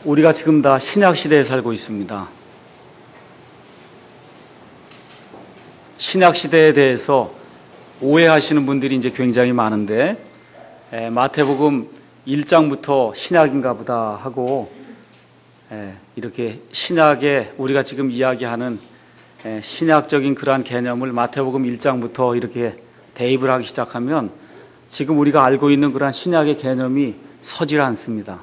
우리가 지금 다 신약 시대에 살고 있습니다. 신약 시대에 대해서 오해하시는 분들이 이제 굉장히 많은데, 마태복음 1장부터 신약인가 보다 하고, 이렇게 신약에 우리가 지금 이야기하는 신약적인 그러한 개념을 마태복음 1장부터 이렇게 대입을 하기 시작하면 지금 우리가 알고 있는 그러한 신약의 개념이 서질 않습니다.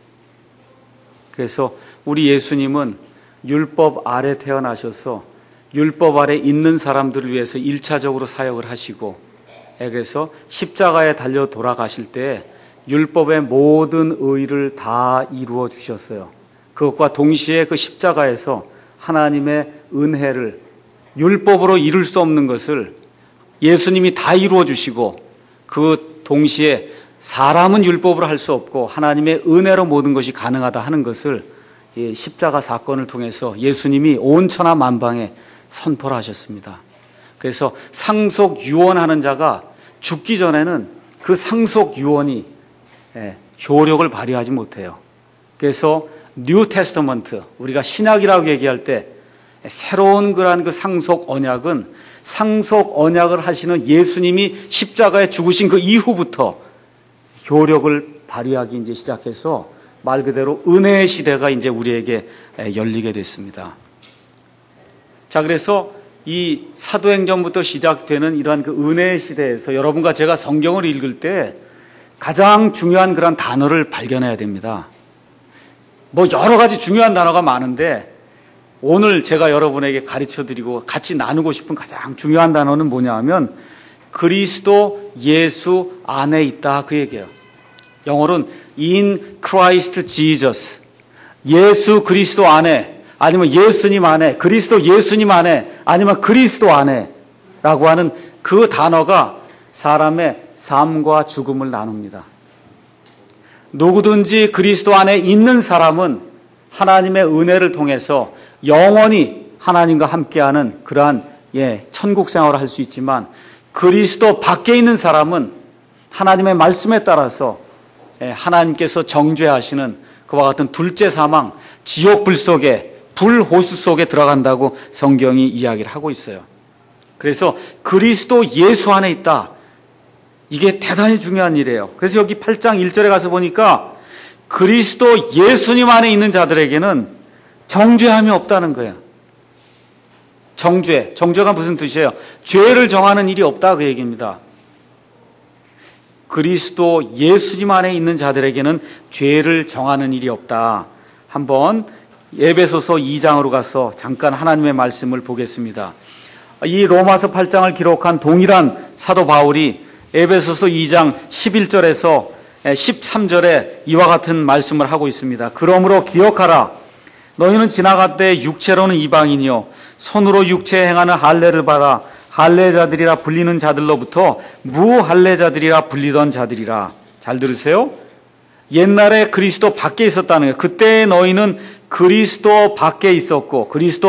그래서 우리 예수님은 율법 아래 태어나셔서 율법 아래 있는 사람들을 위해서 1차적으로 사역을 하시고, 그래서 십자가에 달려 돌아가실 때 율법의 모든 의를 다 이루어 주셨어요. 그것과 동시에 그 십자가에서 하나님의 은혜를, 율법으로 이룰 수 없는 것을 예수님이 다 이루어 주시고, 그 동시에 사람은 율법으로 할 수 없고 하나님의 은혜로 모든 것이 가능하다 하는 것을 십자가 사건을 통해서 예수님이 온 천하 만방에 선포를 하셨습니다. 그래서 상속 유언하는 자가 죽기 전에는 그 상속 유언이 효력을 발휘하지 못해요. 그래서 뉴 테스터먼트, 우리가 신약이라고 얘기할 때 새로운 그러한 그 상속 언약은 상속 언약을 하시는 예수님이 십자가에 죽으신 그 이후부터 효력을 발휘하기 이제 시작해서 말 그대로 은혜의 시대가 이제 우리에게 열리게 됐습니다. 자, 그래서 이 사도행전부터 시작되는 이러한 그 은혜의 시대에서 여러분과 제가 성경을 읽을 때 가장 중요한 그런 단어를 발견해야 됩니다. 뭐 여러 가지 중요한 단어가 많은데 오늘 제가 여러분에게 가르쳐 드리고 같이 나누고 싶은 가장 중요한 단어는 뭐냐 하면 그리스도 예수 안에 있다, 그 얘기예요. 영어로는 in Christ Jesus, 예수 그리스도 안에, 아니면 예수님 안에, 그리스도 예수님 안에, 아니면 그리스도 안에 라고 하는 그 단어가 사람의 삶과 죽음을 나눕니다. 누구든지 그리스도 안에 있는 사람은 하나님의 은혜를 통해서 영원히 하나님과 함께하는 그러한 천국 생활을 할 수 있지만, 그리스도 밖에 있는 사람은 하나님의 말씀에 따라서 하나님께서 정죄하시는 그와 같은 둘째 사망, 지옥불 속에, 불호수 속에 들어간다고 성경이 이야기를 하고 있어요. 그래서 그리스도 예수 안에 있다, 이게 대단히 중요한 일이에요. 그래서 여기 8장 1절에 가서 보니까 그리스도 예수님 안에 있는 자들에게는 정죄함이 없다는 거예요. 정죄가 무슨 뜻이에요? 죄를 정하는 일이 없다, 그 얘기입니다. 그리스도 예수님 안에 있는 자들에게는 죄를 정하는 일이 없다. 한번 에베소서 2장으로 가서 잠깐 하나님의 말씀을 보겠습니다. 이 로마서 8장을 기록한 동일한 사도 바울이 에베소서 2장 11절에서 13절에 이와 같은 말씀을 하고 있습니다. 그러므로 기억하라. 너희는 지나갈 육체로는 이방인이요 손으로 육체에 행하는 할례를 받아 할례자들이라 불리는 자들로부터 무할례자들이라 불리던 자들이라. 잘 들으세요. 옛날에 그리스도 밖에 있었다는 거예요. 그때 너희는 그리스도 밖에 있었고,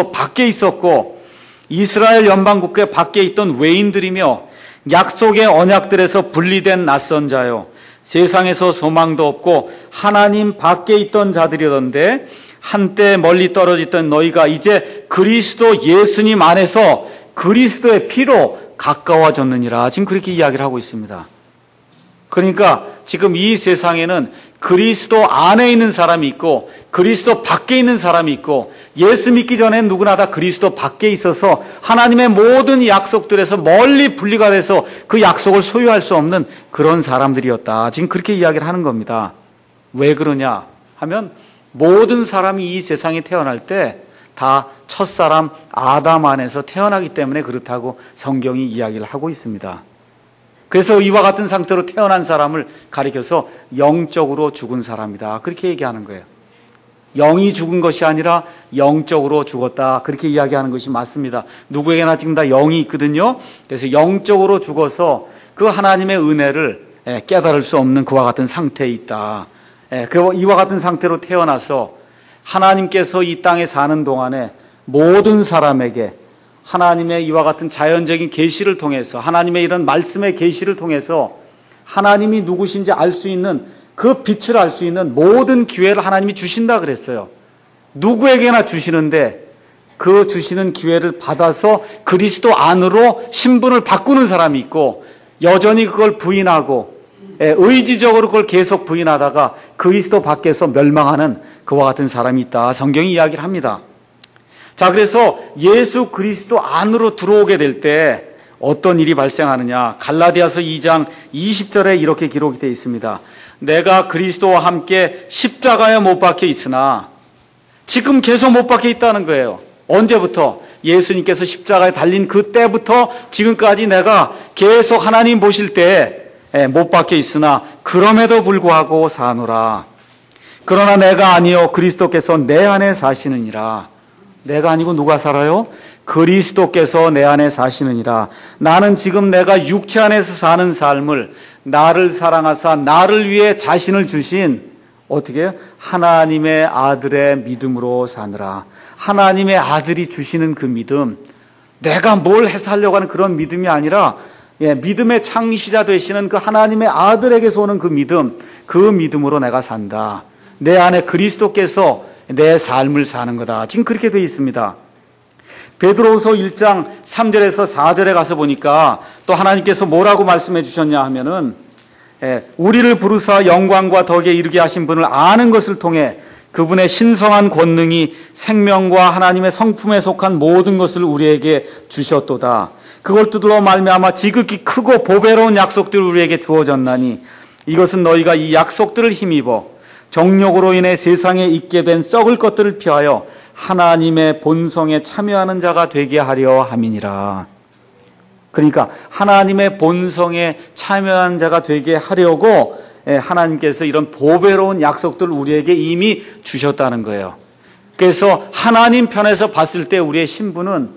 이스라엘 연방국가 밖에 있던 외인들이며 약속의 언약들에서 분리된 낯선 자요, 세상에서 소망도 없고 하나님 밖에 있던 자들이던데, 한때 멀리 떨어졌던 너희가 이제 그리스도 예수님 안에서 그리스도의 피로 가까워졌느니라. 지금 그렇게 이야기를 하고 있습니다. 그러니까 지금 이 세상에는 그리스도 안에 있는 사람이 있고 그리스도 밖에 있는 사람이 있고, 예수 믿기 전엔 누구나 다 그리스도 밖에 있어서 하나님의 모든 약속들에서 멀리 분리가 돼서 그 약속을 소유할 수 없는 그런 사람들이었다. 지금 그렇게 이야기를 하는 겁니다. 왜 그러냐 하면 모든 사람이 이 세상에 태어날 때 다 첫사람 아담 안에서 태어나기 때문에 그렇다고 성경이 이야기를 하고 있습니다. 그래서 이와 같은 상태로 태어난 사람을 가리켜서 영적으로 죽은 사람이다, 그렇게 얘기하는 거예요. 영이 죽은 것이 아니라 영적으로 죽었다, 그렇게 이야기하는 것이 맞습니다. 누구에게나 지금 다 영이 있거든요. 그래서 영적으로 죽어서 그 하나님의 은혜를 깨달을 수 없는 그와 같은 상태에 있다. 그리고 이와 같은 상태로 태어나서 하나님께서 이 땅에 사는 동안에 모든 사람에게 하나님의 이와 같은 자연적인 계시를 통해서, 하나님의 이런 말씀의 계시를 통해서 하나님이 누구신지 알 수 있는 그 빛을 알 수 있는 모든 기회를 하나님이 주신다 그랬어요. 누구에게나 주시는데 그 주시는 기회를 받아서 그리스도 안으로 신분을 바꾸는 사람이 있고 여전히 그걸 부인하고 의지적으로 그걸 계속 부인하다가 그리스도 밖에서 멸망하는 그와 같은 사람이 있다. 성경이 이야기를 합니다. 자, 그래서 예수 그리스도 안으로 들어오게 될 때 어떤 일이 발생하느냐. 갈라디아서 2장 20절에 이렇게 기록이 되어 있습니다. 내가 그리스도와 함께 십자가에 못 박혀 있으나 지금 계속 못 박혀 있다는 거예요. 언제부터? 예수님께서 십자가에 달린 그때부터 지금까지 내가 계속 하나님 보실 때 못 박혀 있으나 그럼에도 불구하고 사노라. 그러나 내가 아니요 그리스도께서 내 안에 사시느니라. 내가 아니고 누가 살아요? 그리스도께서 내 안에 사시느니라. 나는 지금 내가 육체 안에서 사는 삶을 나를 사랑하사 나를 위해 자신을 주신 어떻게 하나님의 아들의 믿음으로 사느라. 하나님의 아들이 주시는 그 믿음, 내가 뭘 해서 하려고 하는 그런 믿음이 아니라 믿음의 창시자 되시는 그 하나님의 아들에게서 오는 그 믿음, 그 믿음으로 내가 산다. 내 안에 그리스도께서 내 삶을 사는 거다. 지금 그렇게 되어 있습니다. 베드로후서 1장 3절에서 4절에 가서 보니까 또 하나님께서 뭐라고 말씀해 주셨냐 하면은 우리를 부르사 영광과 덕에 이르게 하신 분을 아는 것을 통해 그분의 신성한 권능이 생명과 하나님의 성품에 속한 모든 것을 우리에게 주셨도다. 그걸 뜯으러 말미암아 지극히 크고 보배로운 약속들을 우리에게 주어졌나니 이것은 너희가 이 약속들을 힘입어 정욕으로 인해 세상에 있게 된 썩을 것들을 피하여 하나님의 본성에 참여하는 자가 되게 하려 함이니라. 그러니까 하나님의 본성에 참여하는 자가 되게 하려고 하나님께서 이런 보배로운 약속들을 우리에게 이미 주셨다는 거예요. 그래서 하나님 편에서 봤을 때 우리의 신분은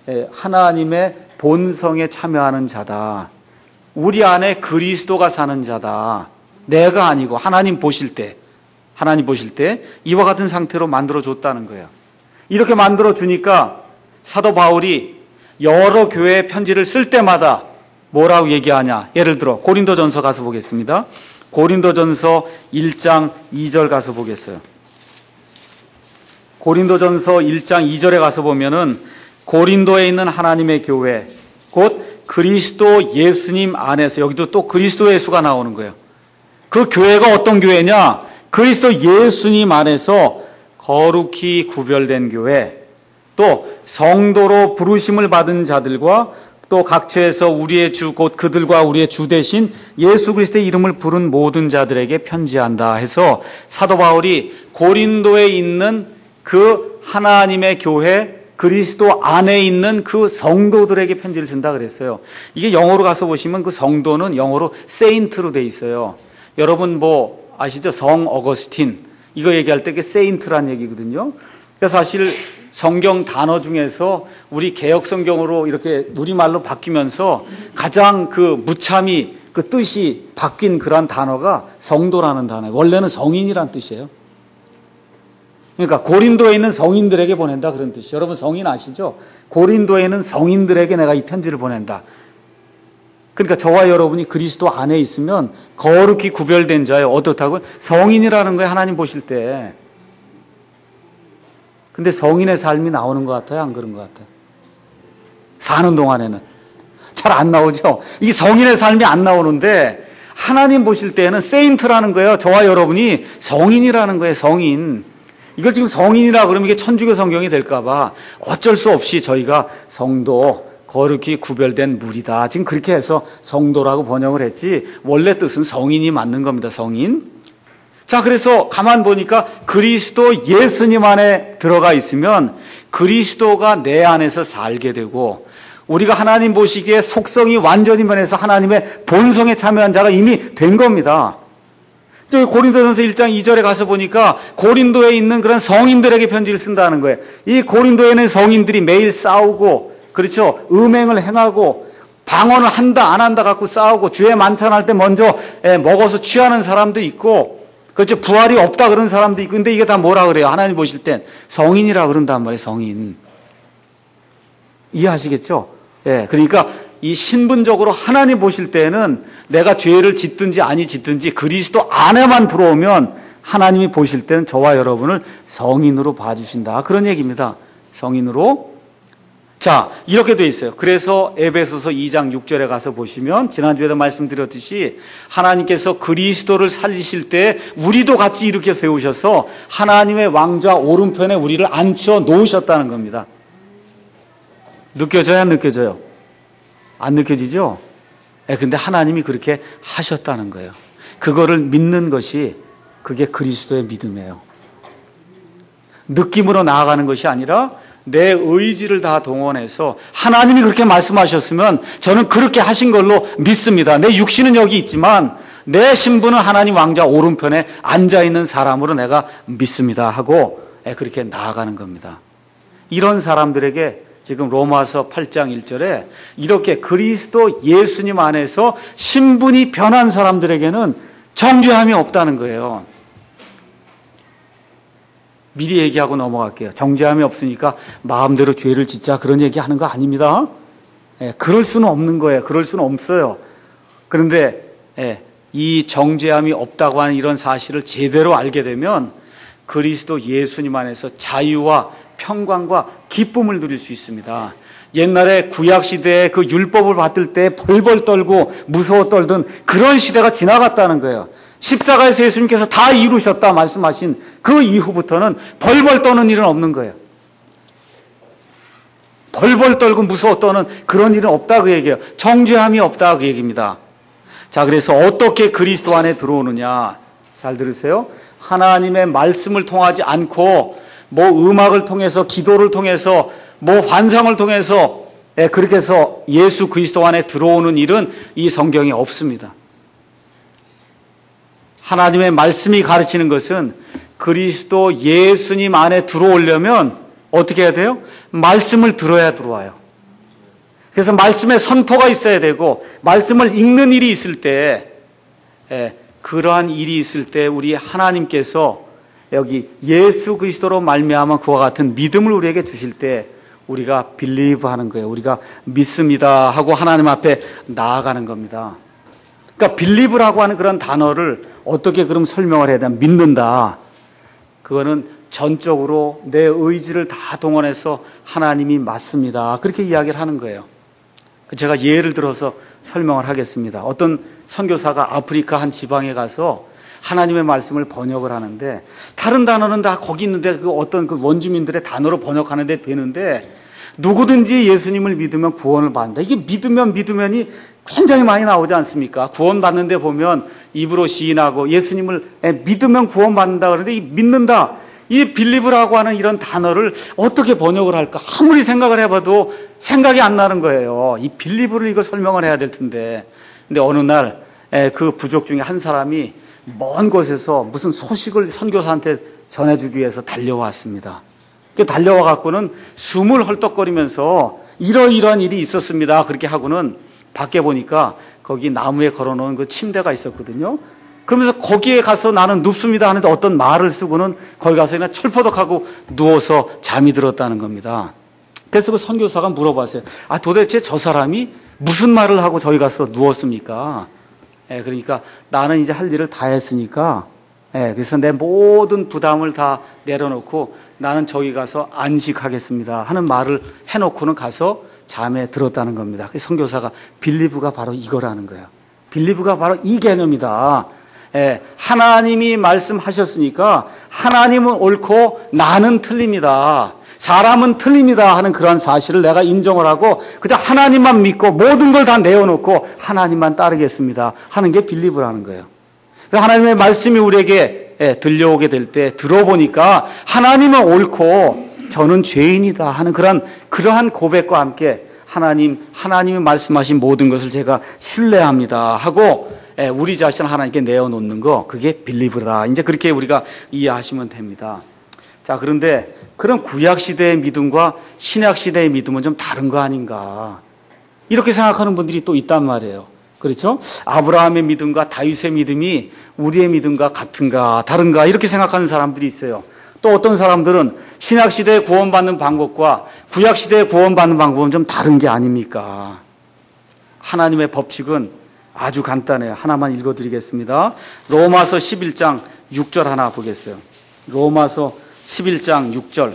하나님의 본성에 참여하는 자다. 우리 안에 그리스도가 사는 자다. 내가 아니고 하나님 보실 때 이와 같은 상태로 만들어줬다는 거예요. 이렇게 만들어주니까 사도 바울이 여러 교회에 편지를 쓸 때마다 뭐라고 얘기하냐. 예를 들어 고린도전서 가서 보겠습니다. 고린도전서 1장 2절 가서 보겠어요. 고린도전서 1장 2절에 가서 보면은 고린도에 있는 하나님의 교회, 곧 그리스도 예수님 안에서, 여기도 또 그리스도 예수가 나오는 거예요. 그 교회가 어떤 교회냐? 그리스도 예수님 안에서 거룩히 구별된 교회, 또 성도로 부르심을 받은 자들과 또 각처에서 우리의 주, 곧 그들과 우리의 주 대신 예수 그리스도의 이름을 부른 모든 자들에게 편지한다 해서 사도 바울이 고린도에 있는 그 하나님의 교회, 그리스도 안에 있는 그 성도들에게 편지를 쓴다 그랬어요. 이게 영어로 가서 보시면 그 성도는 영어로 세인트로 돼 있어요. 여러분 뭐 아시죠? 성 어거스틴. 이거 얘기할 때 그게 세인트란 얘기거든요. 그래서 사실 성경 단어 중에서 우리 개역 성경으로 이렇게 우리말로 바뀌면서 가장 그 무참히 그 뜻이 바뀐 그런 단어가 성도라는 단어예요. 원래는 성인이란 뜻이에요. 그러니까 고린도에 있는 성인들에게 보낸다 그런 뜻이에요. 여러분 성인 아시죠? 고린도에 있는 성인들에게 내가 이 편지를 보낸다. 그러니까 저와 여러분이 그리스도 안에 있으면 거룩히 구별된 자예요. 어떻다고요? 성인이라는 거예요. 하나님 보실 때. 근데 성인의 삶이 나오는 것 같아요? 안 그런 것 같아요? 사는 동안에는 잘 안 나오죠? 이게 성인의 삶이 안 나오는데 하나님 보실 때는 세인트라는 거예요. 저와 여러분이 성인이라는 거예요. 성인. 이걸 지금 성인이라 그러면 이게 천주교 성경이 될까 봐 어쩔 수 없이 저희가 성도, 거룩히 구별된 무리다. 지금 그렇게 해서 성도라고 번역을 했지 원래 뜻은 성인이 맞는 겁니다. 성인. 자, 그래서 가만 보니까 그리스도 예수님 안에 들어가 있으면 그리스도가 내 안에서 살게 되고 우리가 하나님 보시기에 속성이 완전히 변해서 하나님의 본성에 참여한 자가 이미 된 겁니다. 저기 고린도전서 1장 2절에 가서 보니까 고린도에 있는 그런 성인들에게 편지를 쓴다는 거예요. 이 고린도에 있는 성인들이 매일 싸우고, 그렇죠? 음행을 행하고 방언을 한다 안 한다 갖고 싸우고 주에 만찬할 때 먼저 먹어서 취하는 사람도 있고, 그렇죠? 부활이 없다 그런 사람도 있고. 근데 이게 다 뭐라 그래요? 하나님 보실 땐 성인이라 그런단 말이에요. 성인. 이해하시겠죠? 예, 그러니까 이 신분적으로 하나님 보실 때에는 내가 죄를 짓든지 아니 짓든지 그리스도 안에만 들어오면 하나님이 보실 때는 저와 여러분을 성인으로 봐주신다. 그런 얘기입니다. 성인으로. 자, 이렇게 돼 있어요. 그래서 에베소서 2장 6절에 가서 보시면 지난주에도 말씀드렸듯이 하나님께서 그리스도를 살리실 때 우리도 같이 이렇게 세우셔서 하나님의 왕좌 오른편에 우리를 앉혀 놓으셨다는 겁니다. 느껴져요? 안 느껴져요? 안 느껴지죠? 근데 하나님이 그렇게 하셨다는 거예요. 그거를 믿는 것이 그게 그리스도의 믿음이에요. 느낌으로 나아가는 것이 아니라 내 의지를 다 동원해서 하나님이 그렇게 말씀하셨으면 저는 그렇게 하신 걸로 믿습니다. 내 육신은 여기 있지만 내 신분은 하나님 왕자 오른편에 앉아있는 사람으로 내가 믿습니다 하고 그렇게 나아가는 겁니다. 이런 사람들에게 지금 로마서 8장 1절에 이렇게 그리스도 예수님 안에서 신분이 변한 사람들에게는 정죄함이 없다는 거예요. 미리 얘기하고 넘어갈게요. 정죄함이 없으니까 마음대로 죄를 짓자 그런 얘기하는 거 아닙니다. 그럴 수는 없는 거예요. 그럴 수는 없어요. 그런데 이 정죄함이 없다고 하는 이런 사실을 제대로 알게 되면 그리스도 예수님 안에서 자유와 평강과 기쁨을 누릴 수 있습니다. 옛날에 구약시대에 그 율법을 받을 때 벌벌 떨고 무서워 떨던 그런 시대가 지나갔다는 거예요. 십자가에서 예수님께서 다 이루셨다 말씀하신 그 이후부터는 벌벌 떠는 일은 없는 거예요. 벌벌 떨고 무서워 떠는 그런 일은 없다 그 얘기예요. 정죄함이 없다 그 얘기입니다. 자, 그래서 어떻게 그리스도 안에 들어오느냐. 잘 들으세요. 하나님의 말씀을 통하지 않고 뭐 음악을 통해서 기도를 통해서 뭐 환상을 통해서 그렇게 해서 예수 그리스도 안에 들어오는 일은 이 성경에 없습니다. 하나님의 말씀이 가르치는 것은 그리스도 예수님 안에 들어오려면 어떻게 해야 돼요? 말씀을 들어야 들어와요. 그래서 말씀에 선포가 있어야 되고 말씀을 읽는 일이 있을 때 그러한 일이 있을 때 우리 하나님께서 여기 예수 그리스도로 말미암아 그와 같은 믿음을 우리에게 주실 때 우리가 believe 하는 거예요. 우리가 믿습니다 하고 하나님 앞에 나아가는 겁니다. 그러니까 believe라고 하는 그런 단어를 어떻게 그럼 설명을 해야 되나? 믿는다. 그거는 전적으로 내 의지를 다 동원해서 하나님이 맞습니다. 그렇게 이야기를 하는 거예요. 제가 예를 들어서 설명을 하겠습니다. 어떤 선교사가 아프리카 한 지방에 가서 하나님의 말씀을 번역을 하는데 다른 단어는 다 거기 있는데 그 어떤 그 원주민들의 단어로 번역하는데 되는데 누구든지 예수님을 믿으면 구원을 받는다. 이게 믿으면이 굉장히 많이 나오지 않습니까? 구원받는데 보면 입으로 시인하고 예수님을 믿으면 구원받는다 그러는데 이 믿는다. 이 빌리브라고 하는 이런 단어를 어떻게 번역을 할까? 아무리 생각을 해봐도 생각이 안 나는 거예요. 이 빌리브를 이거 설명을 해야 될 텐데. 근데 어느 날 그 부족 중에 한 사람이 먼 곳에서 무슨 소식을 선교사한테 전해주기 위해서 달려왔습니다. 달려와 갖고는 숨을 헐떡거리면서 이러이러한 일이 있었습니다. 그렇게 하고는 밖에 보니까 거기 나무에 걸어놓은 그 침대가 있었거든요. 그러면서 거기에 가서 나는 눕습니다 하는데 어떤 말을 쓰고는 거기 가서 그냥 철퍼덕하고 누워서 잠이 들었다는 겁니다. 그래서 그 선교사가 물어봤어요. 도대체 저 사람이 무슨 말을 하고 저기 가서 누웠습니까? 그러니까 나는 이제 할 일을 다 했으니까 그래서 내 모든 부담을 다 내려놓고 나는 저기 가서 안식하겠습니다 하는 말을 해놓고는 가서 잠에 들었다는 겁니다. 선교사가 빌리브가 바로 이거라는 거예요. 빌리브가 바로 이 개념이다. 하나님이 말씀하셨으니까 하나님은 옳고 나는 틀립니다. 사람은 틀립니다 하는 그런 사실을 내가 인정을 하고 그저 하나님만 믿고 모든 걸 다 내어놓고 하나님만 따르겠습니다 하는 게 빌리브라는 거예요. 하나님의 말씀이 우리에게 들려오게 될 때 들어보니까 하나님은 옳고 저는 죄인이다 하는 그러한 고백과 함께 하나님이 말씀하신 모든 것을 제가 신뢰합니다 하고 우리 자신을 하나님께 내어놓는 거 그게 빌리브라. 이제 그렇게 우리가 이해하시면 됩니다. 자, 그런데 그런 구약시대의 믿음과 신약시대의 믿음은 좀 다른 거 아닌가. 이렇게 생각하는 분들이 또 있단 말이에요. 그렇죠? 아브라함의 믿음과 다윗의 믿음이 우리의 믿음과 같은가 다른가 이렇게 생각하는 사람들이 있어요. 또 어떤 사람들은 신약시대에 구원받는 방법과 구약시대에 구원받는 방법은 좀 다른 게 아닙니까? 하나님의 법칙은 아주 간단해요. 하나만 읽어드리겠습니다. 로마서 11장 6절 하나 보겠어요. 로마서 11장 6절.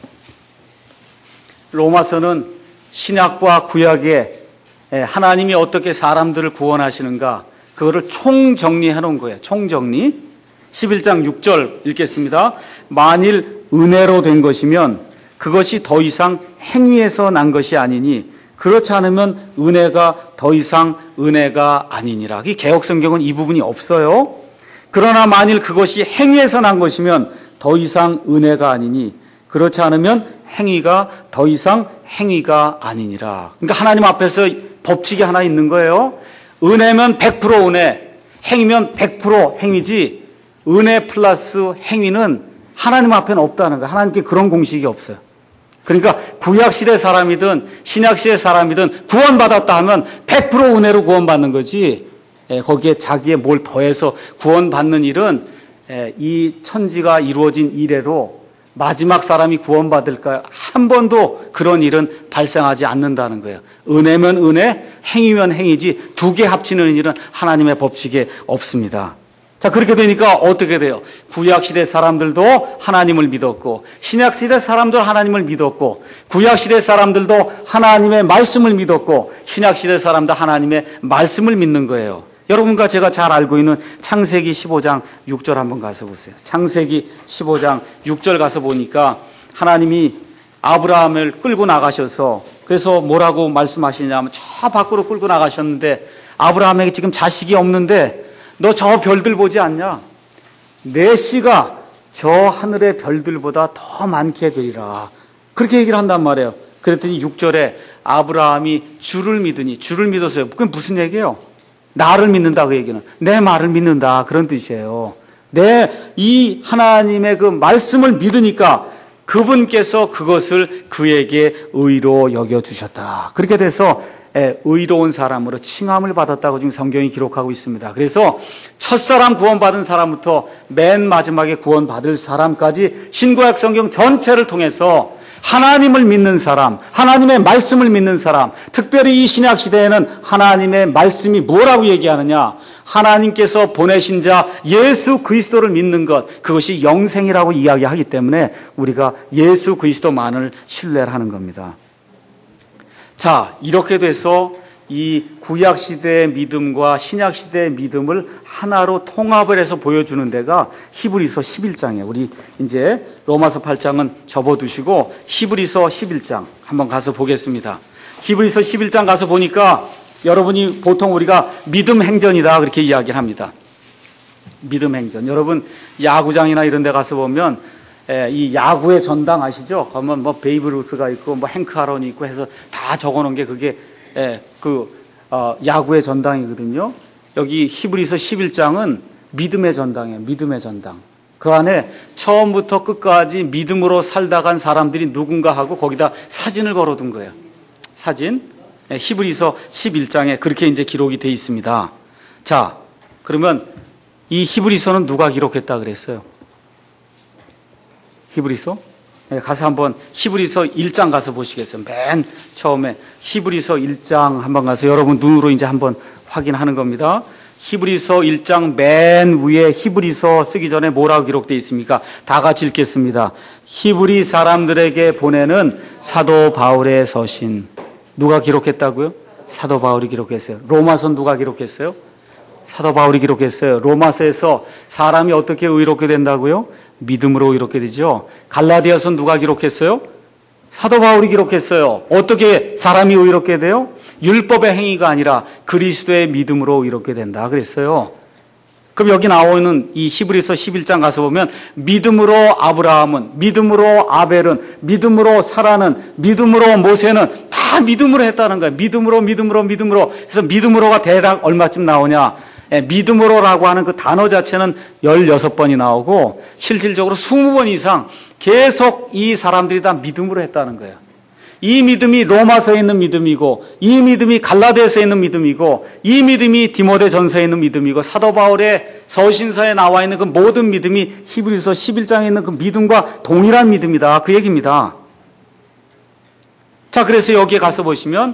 로마서는 신약과 구약에 하나님이 어떻게 사람들을 구원하시는가 그거를 총정리해 놓은 거예요. 총정리. 11장 6절 읽겠습니다. 만일 은혜로 된 것이면 그것이 더 이상 행위에서 난 것이 아니니 그렇지 않으면 은혜가 더 이상 은혜가 아니니라. 이 개역성경은 이 부분이 없어요. 그러나 만일 그것이 행위에서 난 것이면 더 이상 은혜가 아니니 그렇지 않으면 행위가 더 이상 행위가 아니니라. 그러니까 하나님 앞에서 법칙이 하나 있는 거예요. 은혜면 100% 은혜, 행위면 100% 행위지 은혜 플러스 행위는 하나님 앞에는 없다는 거예요. 하나님께 그런 공식이 없어요. 그러니까 구약시대 사람이든 신약시대 사람이든 구원받았다 하면 100% 은혜로 구원받는 거지 거기에 자기의 뭘 더해서 구원받는 일은 이 천지가 이루어진 이래로 마지막 사람이 구원받을까 한 번도 그런 일은 발생하지 않는다는 거예요. 은혜면 은혜, 행위면 행위지 두 개 합치는 일은 하나님의 법칙에 없습니다. 자, 그렇게 되니까 어떻게 돼요? 구약시대 사람들도 하나님을 믿었고 신약시대 사람도 하나님을 믿었고 구약시대 사람들도 하나님의 말씀을 믿었고 신약시대 사람도 하나님의 말씀을 믿는 거예요. 여러분과 제가 잘 알고 있는 창세기 15장 6절 한번 가서 보세요. 창세기 15장 6절 가서 보니까 하나님이 아브라함을 끌고 나가셔서 그래서 뭐라고 말씀하시냐면 저 밖으로 끌고 나가셨는데 아브라함에게 지금 자식이 없는데 너 저 별들 보지 않냐? 내 씨가 저 하늘의 별들보다 더 많게 되리라. 그렇게 얘기를 한단 말이에요. 그랬더니 6절에 아브라함이 주를 믿으니 주를 믿었어요. 그게 무슨 얘기예요? 나를 믿는다 그 얘기는 내 말을 믿는다 그런 뜻이에요. 이 하나님의 그 말씀을 믿으니까 그분께서 그것을 그에게 의로 여겨주셨다. 그렇게 돼서 의로운 사람으로 칭함을 받았다고 지금 성경이 기록하고 있습니다. 그래서 첫사람 구원받은 사람부터 맨 마지막에 구원받을 사람까지 신구약 성경 전체를 통해서 하나님을 믿는 사람, 하나님의 말씀을 믿는 사람, 특별히 이 신약 시대에는 하나님의 말씀이 뭐라고 얘기하느냐? 하나님께서 보내신 자 예수 그리스도를 믿는 것, 그것이 영생이라고 이야기하기 때문에 우리가 예수 그리스도만을 신뢰를 하는 겁니다. 자, 이렇게 돼서 이 구약 시대의 믿음과 신약 시대의 믿음을 하나로 통합을 해서 보여주는 데가 히브리서 11장이에요. 우리 이제 로마서 8장은 접어두시고 히브리서 11장 한번 가서 보겠습니다. 히브리서 11장 가서 보니까 여러분이 보통 우리가 믿음 행전이다 그렇게 이야기를 합니다. 믿음 행전. 여러분 야구장이나 이런 데 가서 보면 이 야구의 전당 아시죠? 가면 뭐 베이브 루스가 있고 뭐 행크 아론이 있고 해서 다 적어놓은 게 그게 야구의 전당이거든요. 여기 히브리서 11장은 믿음의 전당이에요. 믿음의 전당. 그 안에 처음부터 끝까지 믿음으로 살다간 사람들이 누군가 하고 거기다 사진을 걸어둔 거예요. 사진. 히브리서 11장에 그렇게 이제 기록이 돼 있습니다. 자, 그러면 이 히브리서는 누가 기록했다 그랬어요? 히브리서? 가서 한번 히브리서 1장 가서 보시겠어요? 맨 처음에 히브리서 1장 한번 가서 여러분 눈으로 이제 한번 확인하는 겁니다. 히브리서 1장 맨 위에 히브리서 쓰기 전에 뭐라고 기록되어 있습니까? 다 같이 읽겠습니다. 히브리 사람들에게 보내는 사도 바울의 서신. 누가 기록했다고요? 사도 바울이 기록했어요. 로마서는 누가 기록했어요? 사도 바울이 기록했어요. 로마서에서 사람이 어떻게 의롭게 된다고요? 믿음으로 의롭게 되죠. 갈라디아서는 누가 기록했어요? 사도 바울이 기록했어요. 어떻게 사람이 의롭게 돼요? 율법의 행위가 아니라 그리스도의 믿음으로 의롭게 된다 그랬어요. 그럼 여기 나오는 이 히브리서 11장 가서 보면 믿음으로 아브라함은, 믿음으로 아벨은, 믿음으로 사라는, 믿음으로 모세는 다 믿음으로 했다는 거예요. 믿음으로. 그래서 믿음으로가 대략 얼마쯤 나오냐? 믿음으로라고 하는 그 단어 자체는 16번이 나오고 실질적으로 20번 이상 계속 이 사람들이 다 믿음으로 했다는 거예요. 이 믿음이 로마서에 있는 믿음이고 이 믿음이 갈라디아서에 있는 믿음이고 이 믿음이 디모데전서에 있는 믿음이고 사도 바울의 서신서에 나와 있는 그 모든 믿음이 히브리서 11장에 있는 그 믿음과 동일한 믿음이다. 그 얘기입니다. 자, 그래서 여기에 가서 보시면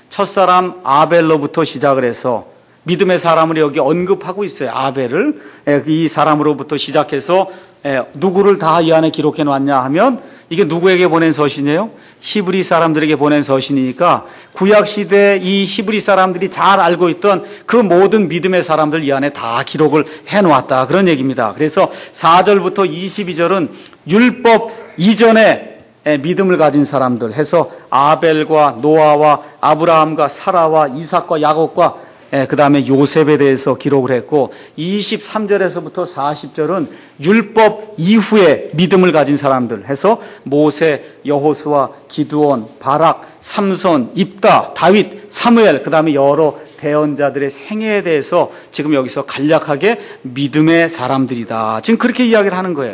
첫사람 아벨로부터 시작을 해서 믿음의 사람을 여기 언급하고 있어요. 아벨을. 이 사람으로부터 시작해서 누구를 다 이 안에 기록해 놨냐 하면 이게 누구에게 보낸 서신이에요? 히브리 사람들에게 보낸 서신이니까 구약시대 이 히브리 사람들이 잘 알고 있던 그 모든 믿음의 사람들 이 안에 다 기록을 해 놓았다. 그런 얘기입니다. 그래서 4절부터 22절은 율법 이전에 믿음을 가진 사람들 해서 아벨과 노아와 아브라함과 사라와 이삭과 야곱과 그 다음에 요셉에 대해서 기록을 했고 23절에서부터 40절은 율법 이후에 믿음을 가진 사람들 해서 모세, 여호수아, 기드온, 바락, 삼손, 입다, 다윗, 사무엘 그 다음에 여러 대언자들의 생애에 대해서 지금 여기서 간략하게 믿음의 사람들이다. 지금 그렇게 이야기를 하는 거예요.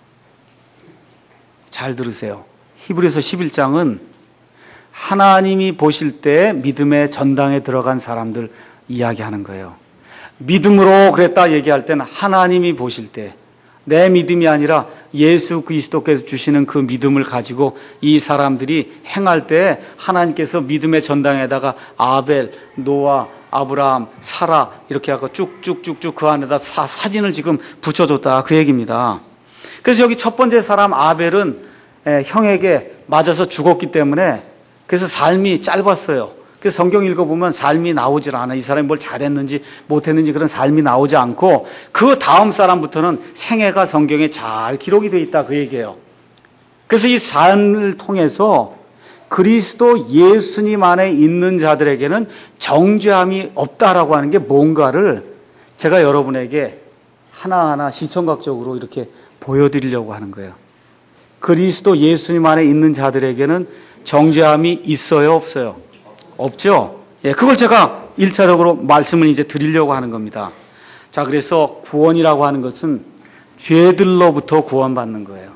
잘 들으세요. 히브리서 11장은 하나님이 보실 때 믿음의 전당에 들어간 사람들 이야기하는 거예요. 믿음으로 그랬다 얘기할 때는 하나님이 보실 때 내 믿음이 아니라 예수 그리스도께서 주시는 그 믿음을 가지고 이 사람들이 행할 때 하나님께서 믿음의 전당에다가 아벨, 노아, 아브라함, 사라 이렇게 하고 쭉쭉쭉쭉 그 안에다 사진을 지금 붙여줬다 그 얘기입니다. 그래서 여기 첫 번째 사람 아벨은 형에게 맞아서 죽었기 때문에 그래서 삶이 짧았어요. 그래서 성경 읽어보면 삶이 나오질 않아. 이 사람이 뭘 잘했는지 못했는지 그런 삶이 나오지 않고 그 다음 사람부터는 생애가 성경에 잘 기록이 되어 있다 그 얘기예요. 그래서 이 삶을 통해서 그리스도 예수님 안에 있는 자들에게는 정죄함이 없다라고 하는 게 뭔가를 제가 여러분에게 하나하나 시청각적으로 이렇게 보여드리려고 하는 거예요. 그리스도 예수님 안에 있는 자들에게는 정죄함이 있어요, 없어요? 없죠? 예, 그걸 제가 1차적으로 말씀을 이제 드리려고 하는 겁니다. 자, 그래서 구원이라고 하는 것은 죄들로부터 구원받는 거예요.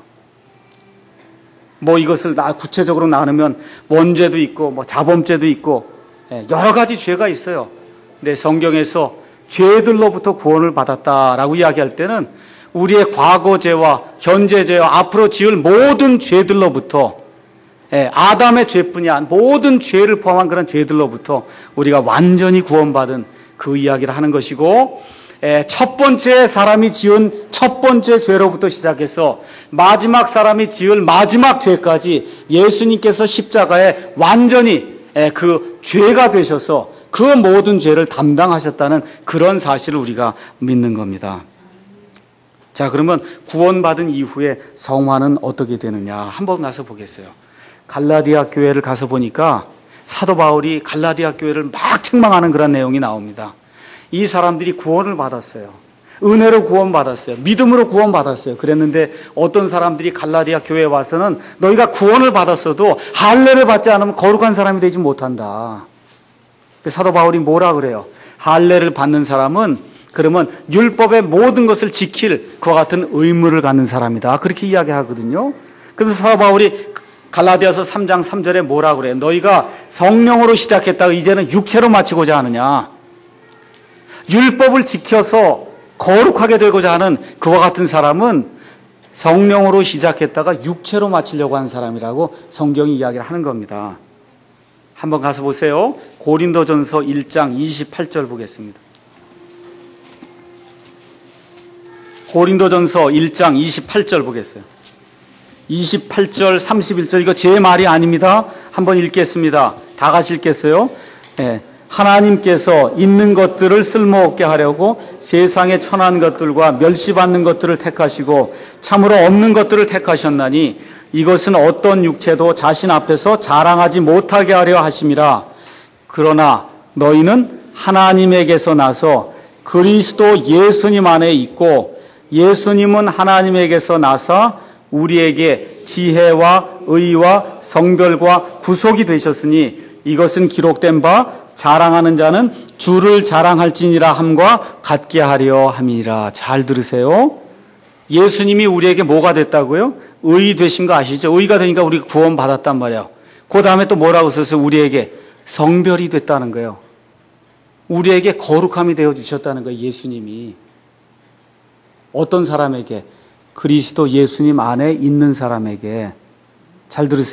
뭐 이것을 구체적으로 나누면 원죄도 있고, 뭐 자범죄도 있고, 여러 가지 죄가 있어요. 근데 성경에서 죄들로부터 구원을 받았다라고 이야기할 때는 우리의 과거 죄와 현재 죄와 앞으로 지을 모든 죄들로부터 아담의 죄뿐이 아니라 모든 죄를 포함한 그런 죄들로부터 우리가 완전히 구원받은 그 이야기를 하는 것이고 첫 번째 사람이 지은 첫 번째 죄로부터 시작해서 마지막 사람이 지을 마지막 죄까지 예수님께서 십자가에 완전히 그 죄가 되셔서 그 모든 죄를 담당하셨다는 그런 사실을 우리가 믿는 겁니다. 자, 그러면 구원받은 이후에 성화는 어떻게 되느냐 한번 가서 보겠어요. 갈라디아 교회를 가서 보니까 사도 바울이 갈라디아 교회를 막 책망하는 그런 내용이 나옵니다. 이 사람들이 구원을 받았어요. 은혜로 구원받았어요. 믿음으로 구원받았어요. 그랬는데 어떤 사람들이 갈라디아 교회에 와서는 너희가 구원을 받았어도 할례를 받지 않으면 거룩한 사람이 되지 못한다. 사도 바울이 뭐라 그래요? 할례를 받는 사람은 그러면 율법의 모든 것을 지킬 그와 같은 의무를 갖는 사람이다. 그렇게 이야기하거든요. 그래서 사도 바울이 갈라디아서 3장 3절에 뭐라 그래요? 너희가 성령으로 시작했다가 이제는 육체로 마치고자 하느냐. 율법을 지켜서 거룩하게 되고자 하는 그와 같은 사람은 성령으로 시작했다가 육체로 마치려고 하는 사람이라고 성경이 이야기를 하는 겁니다. 한번 가서 보세요. 고린도전서 1장 28절 보겠습니다. 고린도전서 1장 28절 보겠어요. 28절, 31절 이거 제 말이 아닙니다. 한번 읽겠습니다. 다 같이 읽겠어요. 하나님께서 있는 것들을 쓸모없게 하려고 세상에 천한 것들과 멸시받는 것들을 택하시고 참으로 없는 것들을 택하셨나니 이것은 어떤 육체도 자신 앞에서 자랑하지 못하게 하려 하심이라. 그러나 너희는 하나님에게서 나서 그리스도 예수님 안에 있고 예수님은 하나님에게서 나사 우리에게 지혜와 의와 성별과 구속이 되셨으니 이것은 기록된 바 자랑하는 자는 주를 자랑할지니라 함과 같게 하려 함이라. 잘 들으세요. 예수님이 우리에게 뭐가 됐다고요? 의 되신 거 아시죠? 의가 되니까 우리가 구원 받았단 말이에요. 그 다음에 또 뭐라고 써서 우리에게 성별이 됐다는 거예요. 우리에게 거룩함이 되어 주셨다는 거예요. 예수님이. 어떤 사람에게? 그리스도 예수님 안에 있는 사람에게. 잘 들으세요.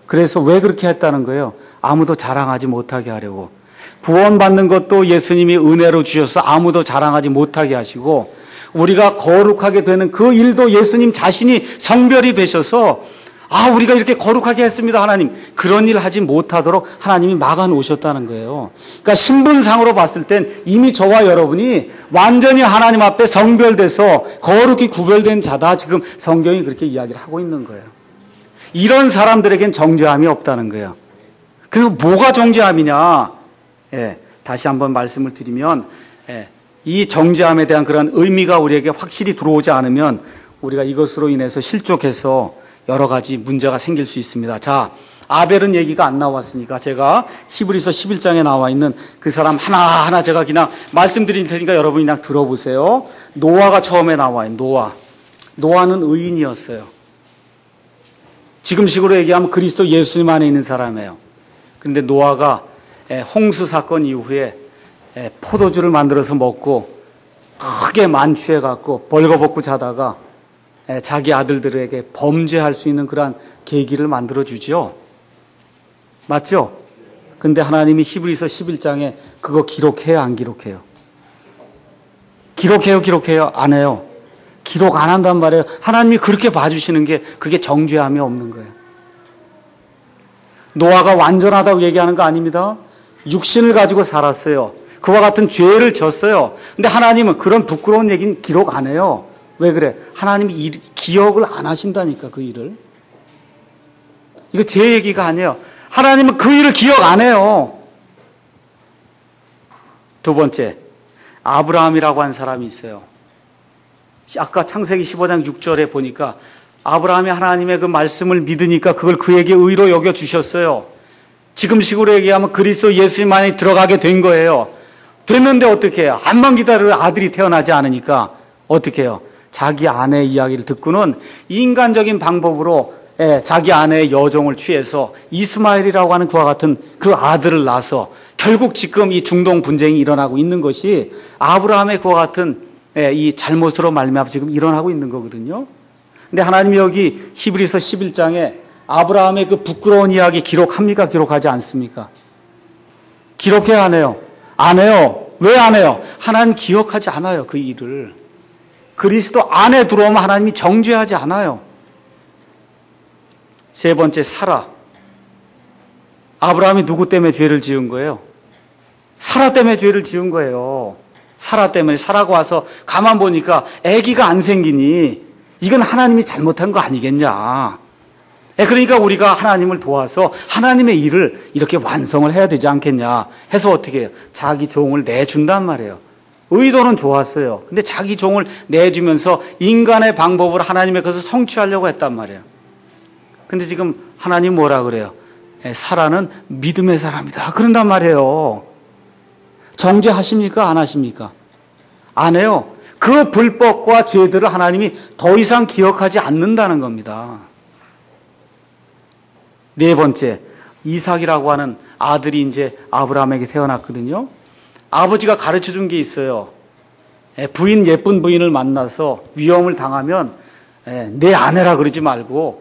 그래서 왜 그렇게 했다는 거예요? 아무도 자랑하지 못하게 하려고. 구원받는 것도 예수님이 은혜로 주셔서 아무도 자랑하지 못하게 하시고, 우리가 거룩하게 되는 그 일도 예수님 자신이 성별이 되셔서, 우리가 이렇게 거룩하게 했습니다, 하나님. 그런 일 하지 못하도록 하나님이 막아 놓으셨다는 거예요. 그러니까 신분상으로 봤을 땐 이미 저와 여러분이 완전히 하나님 앞에 성별돼서 거룩히 구별된 자다. 지금 성경이 그렇게 이야기를 하고 있는 거예요. 이런 사람들에겐 정죄함이 없다는 거예요. 그리고 뭐가 정죄함이냐? 다시 한번 말씀을 드리면, 이 정죄함에 대한 그런 의미가 우리에게 확실히 들어오지 않으면 우리가 이것으로 인해서 실족해서 여러 가지 문제가 생길 수 있습니다. 자, 아벨은 얘기가 안 나왔으니까 제가 히브리서 11장에 나와 있는 그 사람 하나하나 제가 그냥 말씀드릴 테니까 여러분이 그냥 들어보세요. 노아가 처음에 나와요. 노아는 의인이었어요. 지금식으로 얘기하면 그리스도 예수님 안에 있는 사람이에요. 그런데 노아가 홍수 사건 이후에 포도주를 만들어서 먹고 크게 만취해갖고 벌거벗고 자다가 자기 아들들에게 범죄할 수 있는 그러한 계기를 만들어주죠. 맞죠? 근데 하나님이 히브리서 11장에 그거 기록해요, 안 기록해요? 기록해요? 안 해요? 기록 안 한단 말이에요. 하나님이 그렇게 봐주시는 게 그게 정죄함이 없는 거예요. 노아가 완전하다고 얘기하는 거 아닙니다. 육신을 가지고 살았어요. 그와 같은 죄를 졌어요. 근데 하나님은 그런 부끄러운 얘기는 기록 안 해요. 왜 그래? 하나님이 기억을 안 하신다니까, 그 일을. 이거 제 얘기가 아니에요. 하나님은 그 일을 기억 안 해요. 두 번째, 아브라함이라고 하는 사람이 있어요. 아까 창세기 15장 6절에 보니까 아브라함이 하나님의 그 말씀을 믿으니까 그걸 그에게 의로 여겨주셨어요. 지금식으로 얘기하면 그리스도 예수님 안에 들어가게 된 거예요. 됐는데 어떻게 해요? 암만 기다려도 아들이 태어나지 않으니까 어떻게 해요? 자기 아내의 이야기를 듣고는 인간적인 방법으로 자기 아내의 여종을 취해서 이스마엘이라고 하는 그와 같은 그 아들을 낳아서 결국 지금 이 중동 분쟁이 일어나고 있는 것이 아브라함의 그와 같은 이 잘못으로 말미암아 지금 일어나고 있는 거거든요. 근데 하나님이 여기 히브리서 11장에 아브라함의 그 부끄러운 이야기 기록합니까? 기록하지 않습니까? 기록해야 안 해요? 안 해요. 왜 안 해요? 하나님 기억하지 않아요, 그 일을. 그리스도 안에 들어오면 하나님이 정죄하지 않아요. 세 번째, 사라. 아브라함이 누구 때문에 죄를 지은 거예요? 사라 때문에 죄를 지은 거예요. 사라 때문에. 사라가 와서 가만 보니까 아기가 안 생기니 이건 하나님이 잘못한 거 아니겠냐. 그러니까 우리가 하나님을 도와서 하나님의 일을 이렇게 완성을 해야 되지 않겠냐 해서 어떻게 해요? 자기 종을 내준단 말이에요. 의도는 좋았어요. 근데 자기 종을 내주면서 인간의 방법으로 하나님의 것을 성취하려고 했단 말이에요. 근데 지금 하나님 뭐라 그래요? 사라는 믿음의 사람이다. 그런단 말이에요. 정죄하십니까? 안 하십니까? 안 해요. 그 불법과 죄들을 하나님이 더 이상 기억하지 않는다는 겁니다. 네 번째, 이삭이라고 하는 아들이 이제 아브라함에게 태어났거든요. 아버지가 가르쳐 준 게 있어요. 예쁜 부인을 만나서 위험을 당하면 내 아내라 그러지 말고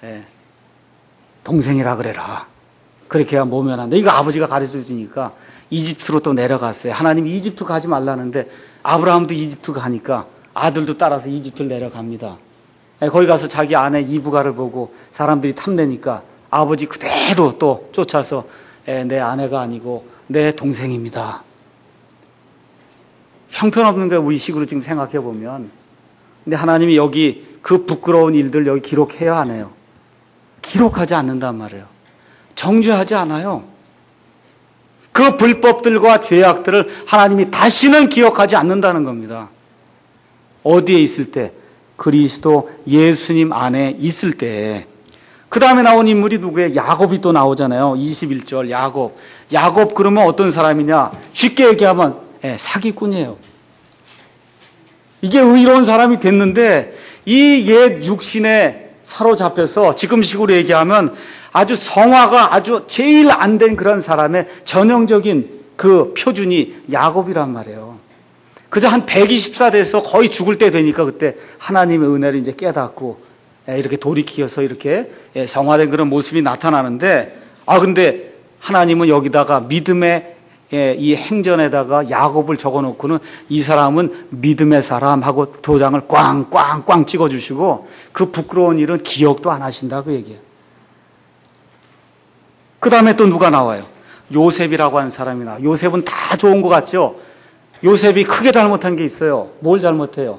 동생이라 그래라. 그렇게 해야 모면한다. 이거 아버지가 가르쳐 주니까 이집트로 또 내려갔어요. 하나님이 이집트 가지 말라는데 아브라함도 이집트 가니까 아들도 따라서 이집트를 내려갑니다. 거기 가서 자기 아내 이브가를 보고 사람들이 탐내니까 아버지 그대로 또 쫓아서 내 아내가 아니고 내 동생입니다. 형편없는 거예요, 우리 식으로 지금 생각해 보면. 근데 하나님이 여기 그 부끄러운 일들 여기 기록해야 안 해요? 기록하지 않는단 말이에요. 정죄하지 않아요. 그 불법들과 죄악들을 하나님이 다시는 기억하지 않는다는 겁니다. 어디에 있을 때? 그리스도 예수님 안에 있을 때. 그 다음에 나온 인물이 누구예요? 야곱이 또 나오잖아요. 21절 야곱. 야곱 그러면 어떤 사람이냐? 쉽게 얘기하면 사기꾼이에요. 이게 의로운 사람이 됐는데 이 옛 육신에 사로잡혀서 지금식으로 얘기하면 아주 성화가 아주 제일 안 된 그런 사람의 전형적인 그 표준이 야곱이란 말이에요. 그저 한 120사 돼서 거의 죽을 때 되니까 그때 하나님의 은혜를 이제 깨닫고 이렇게 돌이켜서 이렇게 성화된 그런 모습이 나타나는데, 근데 하나님은 여기다가 믿음의 이 행전에다가 야곱을 적어놓고는 이 사람은 믿음의 사람하고 도장을 꽝꽝꽝 찍어주시고 그 부끄러운 일은 기억도 안 하신다 그 얘기예요. 그 다음에 또 누가 나와요? 요셉이라고 하는 사람이 나와요. 요셉은 다 좋은 것 같죠? 요셉이 크게 잘못한 게 있어요. 뭘 잘못해요?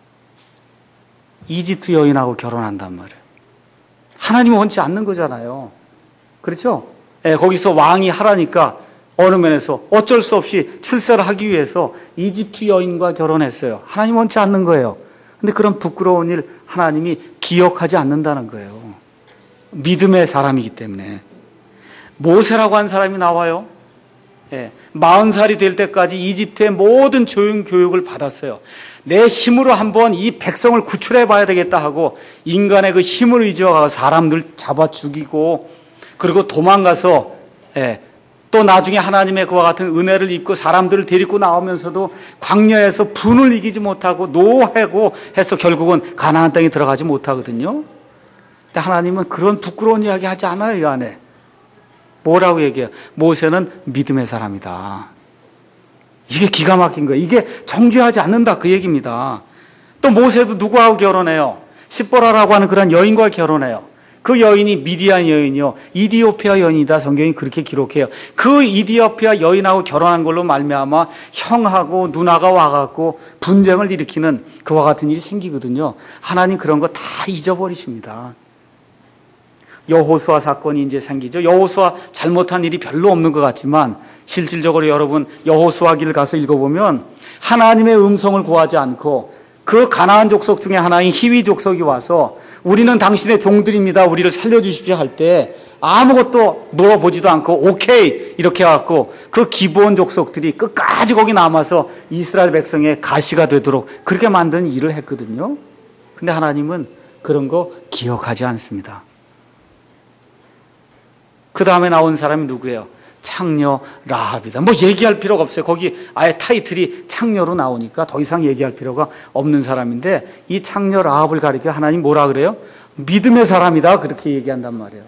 이집트 여인하고 결혼한단 말이에요. 하나님이 원치 않는 거잖아요. 그렇죠? 거기서 왕이 하라니까 어느 면에서 어쩔 수 없이 출세를 하기 위해서 이집트 여인과 결혼했어요. 하나님 원치 않는 거예요. 근데 그런 부끄러운 일 하나님이 기억하지 않는다는 거예요. 믿음의 사람이기 때문에. 모세라고 하는 사람이 나와요. 40살이 될 때까지 이집트의 모든 교육을 받았어요. 내 힘으로 한번 이 백성을 구출해 봐야 되겠다 하고 인간의 그 힘을 의지하고 사람들 잡아 죽이고 그리고 도망가서 또 나중에 하나님의 그와 같은 은혜를 입고 사람들을 데리고 나오면서도 광야에서 분을 이기지 못하고 노하고 해서 결국은 가나안 땅에 들어가지 못하거든요. 근데 하나님은 그런 부끄러운 이야기 하지 않아요. 이 안에 뭐라고 얘기해요? 모세는 믿음의 사람이다. 이게 기가 막힌 거예요. 이게 정죄하지 않는다 그 얘기입니다. 또 모세도 누구하고 결혼해요? 십보라라고 하는 그런 여인과 결혼해요. 그 여인이 미디안 여인이요, 이디오피아 여인이다. 성경이 그렇게 기록해요. 그 이디오피아 여인하고 결혼한 걸로 말미암아 형하고 누나가 와갖고 분쟁을 일으키는 그와 같은 일이 생기거든요. 하나님 그런 거 다 잊어버리십니다. 여호수아 사건이 이제 생기죠. 여호수아 잘못한 일이 별로 없는 것 같지만 실질적으로 여러분 여호수아기를 가서 읽어보면 하나님의 음성을 구하지 않고 그 가나안 족속 중에 하나인 히위 족속이 와서 우리는 당신의 종들입니다. 우리를 살려주십시오 할 때 아무것도 물어보지도 않고 오케이 이렇게 해갖고 그 기브온 족속들이 끝까지 거기 남아서 이스라엘 백성의 가시가 되도록 그렇게 만든 일을 했거든요. 근데 하나님은 그런 거 기억하지 않습니다. 그 다음에 나온 사람이 누구예요? 창녀 라합이다. 뭐 얘기할 필요가 없어요. 거기 아예 타이틀이 창녀로 나오니까 더 이상 얘기할 필요가 없는 사람인데 이 창녀 라합을 가리켜 하나님 뭐라 그래요? 믿음의 사람이다. 그렇게 얘기한단 말이에요.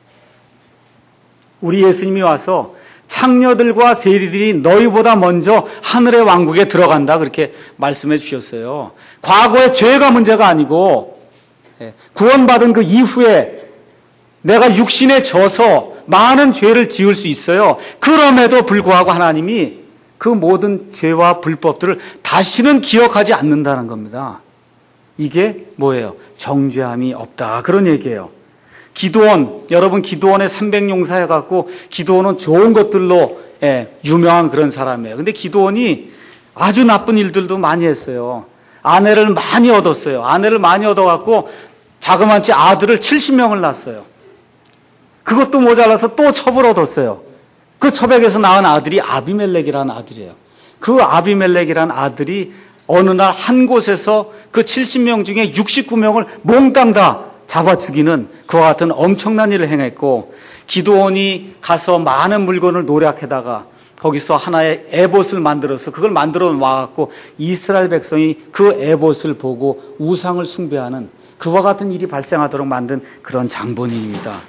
우리 예수님이 와서 창녀들과 세리들이 너희보다 먼저 하늘의 왕국에 들어간다. 그렇게 말씀해 주셨어요. 과거의 죄가 문제가 아니고 구원받은 그 이후에 내가 육신에 져서 많은 죄를 지을 수 있어요. 그럼에도 불구하고 하나님이 그 모든 죄와 불법들을 다시는 기억하지 않는다는 겁니다. 이게 뭐예요? 정죄함이 없다. 그런 얘기예요. 기드온, 여러분 기드온의 300용사 해갖고 기드온은 좋은 것들로 유명한 그런 사람이에요. 근데 기드온이 아주 나쁜 일들도 많이 했어요. 아내를 많이 얻었어요. 아내를 많이 얻어갖고 자그마치 아들을 70명을 낳았어요. 그것도 모자라서 또 첩을 얻었어요. 그 첩에게서 낳은 아들이 아비멜렉이라는 아들이에요. 그 아비멜렉이라는 아들이 어느 날 한 곳에서 그 70명 중에 69명을 몽땅 다 잡아 죽이는 그와 같은 엄청난 일을 행했고 기드온이 가서 많은 물건을 노력하다가 거기서 하나의 에봇을 만들어서 그걸 만들어 와갖고 이스라엘 백성이 그 에봇을 보고 우상을 숭배하는 그와 같은 일이 발생하도록 만든 그런 장본인입니다.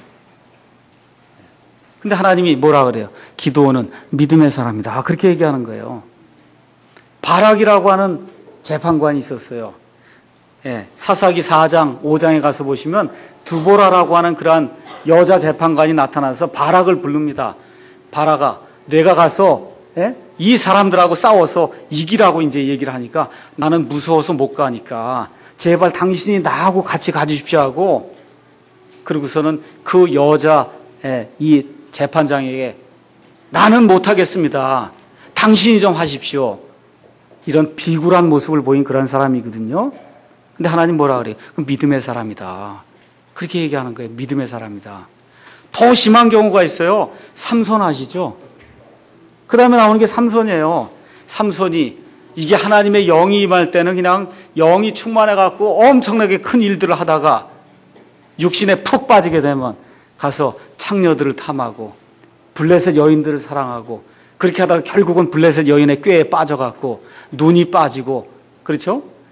근데 하나님이 뭐라 그래요? 기드온은 믿음의 사람이다. 그렇게 얘기하는 거예요. 바락이라고 하는 재판관이 있었어요. 사사기 4장, 5장에 가서 보시면 두보라라고 하는 그러한 여자 재판관이 나타나서 바락을 부릅니다. 바락아, 내가 가서 이 사람들하고 싸워서 이기라고 이제 얘기를 하니까 나는 무서워서 못 가니까 제발 당신이 나하고 같이 가주십시오 하고 그러고서는 그 여자 이 재판장에게 나는 못하겠습니다. 당신이 좀 하십시오. 이런 비굴한 모습을 보인 그런 사람이거든요. 근데 하나님 뭐라 그래요? 믿음의 사람이다. 그렇게 얘기하는 거예요. 믿음의 사람이다. 더 심한 경우가 있어요. 삼손 아시죠? 그 다음에 나오는 게 삼손이에요. 삼손이 이게 하나님의 영이 임할 때는 그냥 영이 충만해갖고 엄청나게 큰 일들을 하다가 육신에 푹 빠지게 되면 가서 창녀들을 탐하고 블레셋 여인들을 사랑하고 그렇게 하다가 결국은 블레셋 여인의 꾀에 빠져갖고 눈이 빠지고 그렇죠?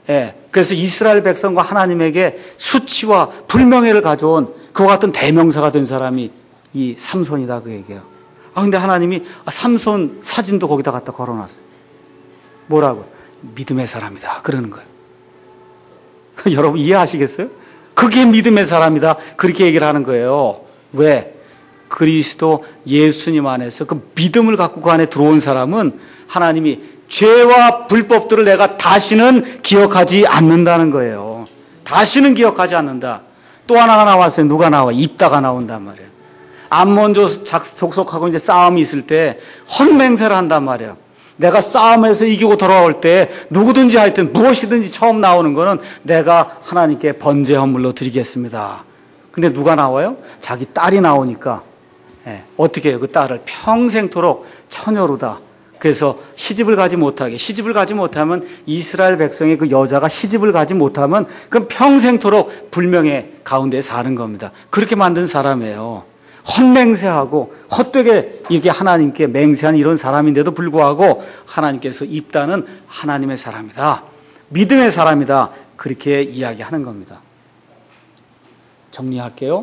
그래서 이스라엘 백성과 하나님에게 수치와 불명예를 가져온 그와 같은 대명사가 된 사람이 이 삼손이다 그 얘기예요. 근데 하나님이 삼손 사진도 거기다 갖다 걸어놨어요. 뭐라고? 믿음의 사람이다 그러는 거예요. 여러분 이해하시겠어요? 그게 믿음의 사람이다 그렇게 얘기를 하는 거예요. 왜? 그리스도 예수님 안에서 그 믿음을 갖고 그 안에 들어온 사람은 하나님이 죄와 불법들을 내가 다시는 기억하지 않는다는 거예요. 다시는 기억하지 않는다. 또 하나가 나왔어요. 누가 나와? 입다가 나온단 말이에요. 암몬 족속하고 이제 싸움이 있을 때 헛맹세를 한단 말이에요. 내가 싸움에서 이기고 돌아올 때 누구든지 하여튼 무엇이든지 처음 나오는 거는 내가 하나님께 번제 헌물로 드리겠습니다. 근데 누가 나와요? 자기 딸이 나오니까 어떻게 해요? 그 딸을 평생토록 처녀로다. 그래서 시집을 가지 못하면 이스라엘 백성의 그 여자가 시집을 가지 못하면 그럼 평생토록 불명예 가운데 사는 겁니다. 그렇게 만든 사람이에요. 헛맹세하고 헛되게 이게 하나님께 맹세한 이런 사람인데도 불구하고 하나님께서 입다는 하나님의 사람이다. 믿음의 사람이다. 그렇게 이야기하는 겁니다. 정리할게요.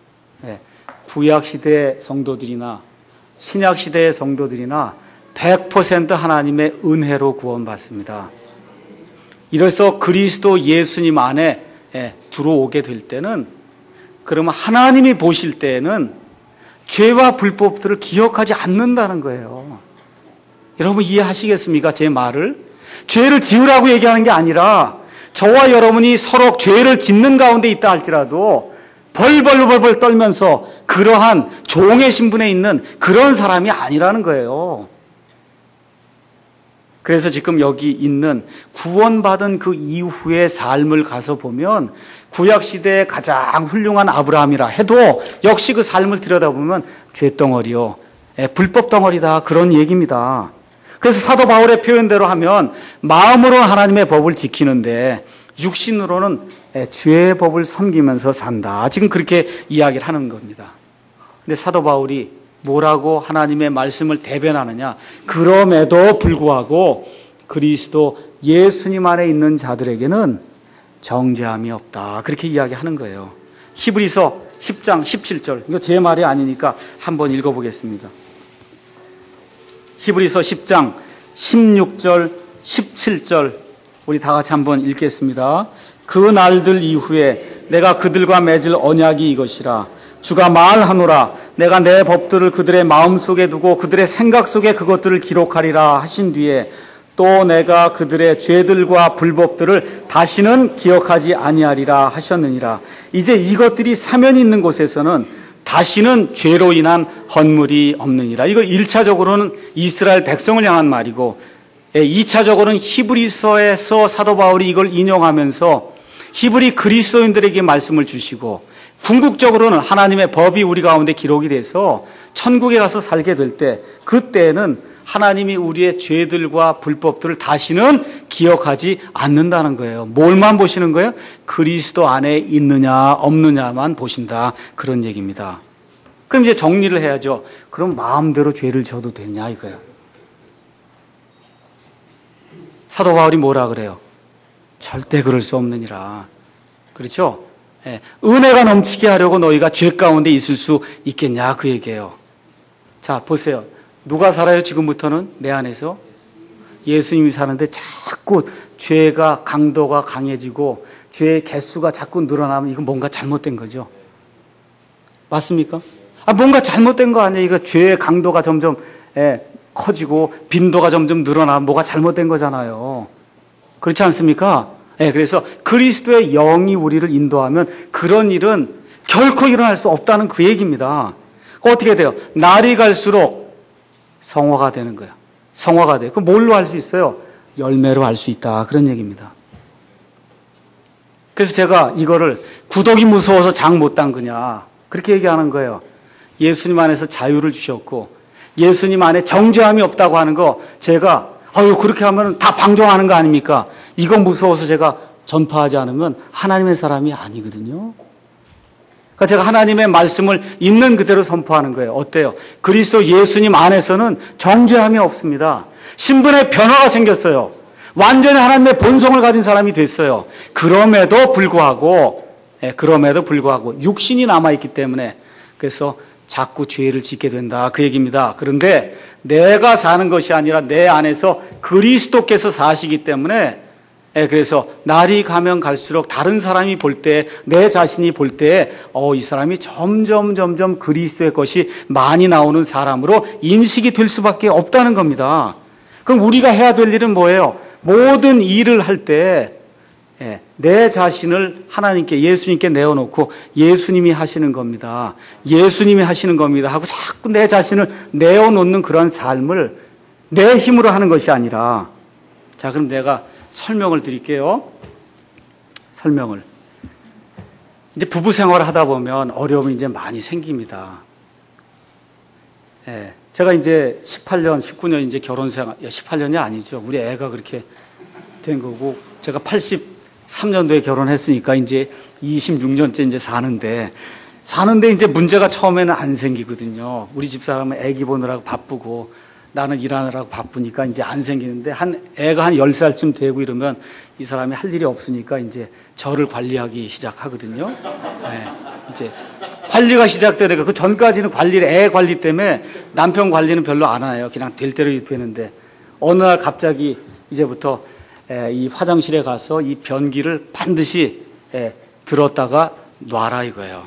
구약시대 성도들이나 신약시대의 성도들이나 100% 하나님의 은혜로 구원받습니다. 이래서 그리스도 예수님 안에 들어오게 될 때는 그러면 하나님이 보실 때에는 죄와 불법들을 기억하지 않는다는 거예요. 여러분 이해하시겠습니까? 제 말을. 죄를 지으라고 얘기하는 게 아니라 저와 여러분이 서로 죄를 짓는 가운데 있다 할지라도 벌벌 떨면서 그러한 종의 신분에 있는 그런 사람이 아니라는 거예요. 그래서 지금 여기 있는 구원받은 그 이후의 삶을 가서 보면 구약시대의 가장 훌륭한 아브라함이라 해도 역시 그 삶을 들여다보면 죄덩어리요, 불법 덩어리다 그런 얘기입니다. 그래서 사도 바울의 표현대로 하면 마음으로는 하나님의 법을 지키는데 육신으로는 죄의 법을 섬기면서 산다. 지금 그렇게 이야기를 하는 겁니다. 근데 사도 바울이 뭐라고 하나님의 말씀을 대변하느냐? 그럼에도 불구하고 그리스도 예수님 안에 있는 자들에게는 정죄함이 없다. 그렇게 이야기하는 거예요. 히브리서 10장 17절. 이거 제 말이 아니니까 한번 읽어보겠습니다. 히브리서 10장 16절 17절 우리 다 같이 한번 읽겠습니다. 그 날들 이후에 내가 그들과 맺을 언약이 이것이라. 주가 말하노라. 내가 내 법들을 그들의 마음속에 두고 그들의 생각 속에 그것들을 기록하리라 하신 뒤에 또 내가 그들의 죄들과 불법들을 다시는 기억하지 아니하리라 하셨느니라. 이제 이것들이 사면이 있는 곳에서는 다시는 죄로 인한 헌물이 없느니라. 이거 1차적으로는 이스라엘 백성을 향한 말이고 2차적으로는 히브리서에서 사도 바울이 이걸 인용하면서 히브리 그리스도인들에게 말씀을 주시고 궁극적으로는 하나님의 법이 우리 가운데 기록이 돼서 천국에 가서 살게 될 때 그때는 하나님이 우리의 죄들과 불법들을 다시는 기억하지 않는다는 거예요. 뭘만 보시는 거예요? 그리스도 안에 있느냐 없느냐만 보신다. 그런 얘기입니다. 그럼 이제 정리를 해야죠. 그럼 마음대로 죄를 져도 되냐 이거예요. 사도 바울이 뭐라 그래요? 절대 그럴 수 없느니라. 그렇죠? 은혜가 넘치게 하려고 너희가 죄 가운데 있을 수 있겠냐 그 얘기예요. 자 보세요. 누가 살아요 지금부터는 내 안에서? 예수님이 사는데 자꾸 죄가 강도가 강해지고 죄의 개수가 자꾸 늘어나면 이건 뭔가 잘못된 거죠. 맞습니까? 뭔가 잘못된 거 아니에요. 이거 죄의 강도가 점점 커지고 빈도가 점점 늘어나면 뭐가 잘못된 거잖아요. 그렇지 않습니까? 그래서 그리스도의 영이 우리를 인도하면 그런 일은 결코 일어날 수 없다는 그 얘기입니다. 어떻게 돼요? 날이 갈수록 성화가 되는 거예요. 성화가 돼요. 그럼 뭘로 할 수 있어요? 열매로 할 수 있다. 그런 얘기입니다. 그래서 제가 이거를 구독이 무서워서 장 못 담그냐 그렇게 얘기하는 거예요. 예수님 안에서 자유를 주셨고 예수님 안에 정죄함이 없다고 하는 거 제가 그렇게 하면 다 방종하는 거 아닙니까? 이거 무서워서 제가 전파하지 않으면 하나님의 사람이 아니거든요. 그러니까 제가 하나님의 말씀을 있는 그대로 선포하는 거예요. 어때요? 그리스도 예수님 안에서는 정죄함이 없습니다. 신분의 변화가 생겼어요. 완전히 하나님의 본성을 가진 사람이 됐어요. 그럼에도 불구하고 육신이 남아있기 때문에 그래서 자꾸 죄를 짓게 된다. 그 얘기입니다. 그런데 내가 사는 것이 아니라 내 안에서 그리스도께서 사시기 때문에 그래서 날이 가면 갈수록 다른 사람이 볼 때, 내 자신이 볼 때, 이 사람이 점점 그리스도의 것이 많이 나오는 사람으로 인식이 될 수밖에 없다는 겁니다. 그럼 우리가 해야 될 일은 뭐예요? 모든 일을 할 때, 내 자신을 하나님께, 예수님께 내어놓고 예수님이 하시는 겁니다. 예수님이 하시는 겁니다. 하고 자꾸 내 자신을 내어놓는 그런 삶을 내 힘으로 하는 것이 아니라, 자, 그럼 내가 설명을 드릴게요. 설명을. 이제 부부 생활을 하다 보면 어려움이 이제 많이 생깁니다. 제가 이제 18년, 19년 이제 결혼 생활, 18년이 아니죠. 우리 애가 그렇게 된 거고, 제가 83년도에 결혼했으니까 이제 26년째 이제 사는데 이제 문제가 처음에는 안 생기거든요. 우리 집사람은 애기 보느라고 바쁘고, 나는 일하느라고 바쁘니까 이제 안 생기는데 애가 한 10살쯤 되고 이러면 이 사람이 할 일이 없으니까 이제 저를 관리하기 시작하거든요. 이제 관리가 시작되니까 그 전까지는 애 관리 때문에 남편 관리는 별로 안 해요. 그냥 될 대로 되는데 어느 날 갑자기 이제부터 이 화장실에 가서 이 변기를 반드시 들었다가 놔라 이거예요.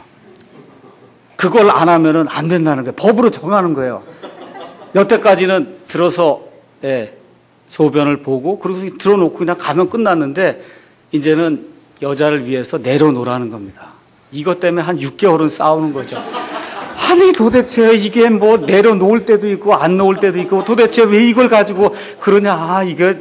그걸 안 하면은 안 된다는 거예요. 법으로 정하는 거예요. 여태까지는 들어서 소변을 보고 그리고 들어놓고 그냥 가면 끝났는데 이제는 여자를 위해서 내려놓으라는 겁니다. 이것 때문에 한 6개월은 싸우는 거죠. 아니 도대체 이게 뭐 내려놓을 때도 있고 안 놓을 때도 있고 도대체 왜 이걸 가지고 그러냐. 이게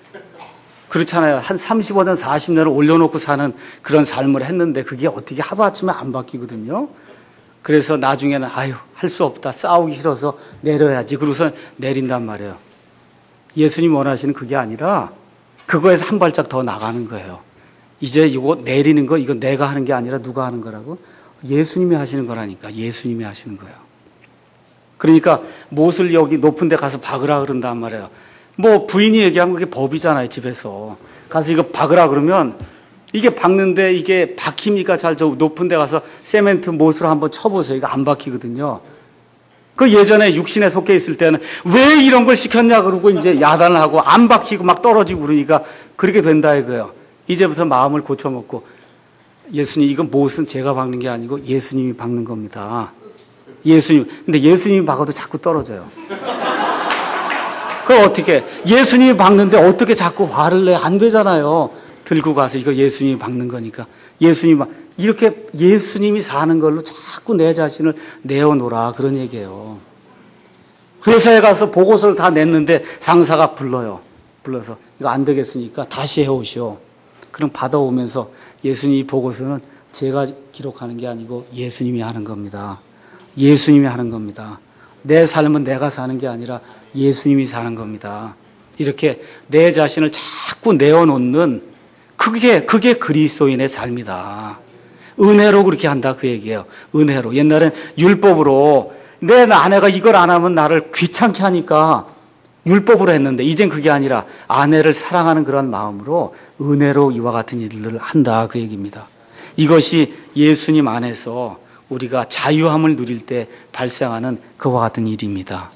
그렇잖아요. 한 35년 40년을 올려놓고 사는 그런 삶을 했는데 그게 어떻게 하루아침에 안 바뀌거든요. 그래서 나중에는 할 수 없다. 싸우기 싫어서 내려야지. 그러고서 내린단 말이에요. 예수님 원하시는 그게 아니라 그거에서 한 발짝 더 나가는 거예요. 이제 이거 내리는 거 이거 내가 하는 게 아니라 누가 하는 거라고? 예수님이 하시는 거라니까. 예수님이 하시는 거예요. 그러니까 못을 여기 높은 데 가서 박으라 그런단 말이에요. 뭐 부인이 얘기하면 그게 법이잖아요. 집에서. 가서 이거 박으라 그러면 이게 박는데 이게 박힙니까? 잘 저 높은 데 가서 세멘트 못으로 한번 쳐보세요. 이거 안 박히거든요. 그 예전에 육신에 속해 있을 때는 왜 이런 걸 시켰냐 그러고 이제 야단을 하고 안 박히고 막 떨어지고 그러니까 그렇게 된다 이거예요. 이제부터 마음을 고쳐먹고 예수님 이건 못은 제가 박는 게 아니고 예수님이 박는 겁니다. 예수님. 근데 예수님이 박아도 자꾸 떨어져요. 그걸 어떻게 예수님이 박는데 어떻게 자꾸 화를 내? 안 되잖아요. 들고 가서 이거 예수님이 박는 거니까. 이렇게 예수님이 사는 걸로 자꾸 내 자신을 내어놓으라. 그런 얘기예요. 회사에 가서 보고서를 다 냈는데 상사가 불러요. 불러서 이거 안 되겠으니까 다시 해오시오. 그럼 받아오면서 예수님 보고서는 제가 기록하는 게 아니고 예수님이 하는 겁니다. 예수님이 하는 겁니다. 내 삶은 내가 사는 게 아니라 예수님이 사는 겁니다. 이렇게 내 자신을 자꾸 내어놓는 그게 그리스도인의 삶이다. 은혜로 그렇게 한다 그 얘기예요. 은혜로. 옛날엔 율법으로 내 아내가 이걸 안 하면 나를 귀찮게 하니까 율법으로 했는데 이젠 그게 아니라 아내를 사랑하는 그런 마음으로 은혜로 이와 같은 일들을 한다 그 얘기입니다. 이것이 예수님 안에서 우리가 자유함을 누릴 때 발생하는 그와 같은 일입니다.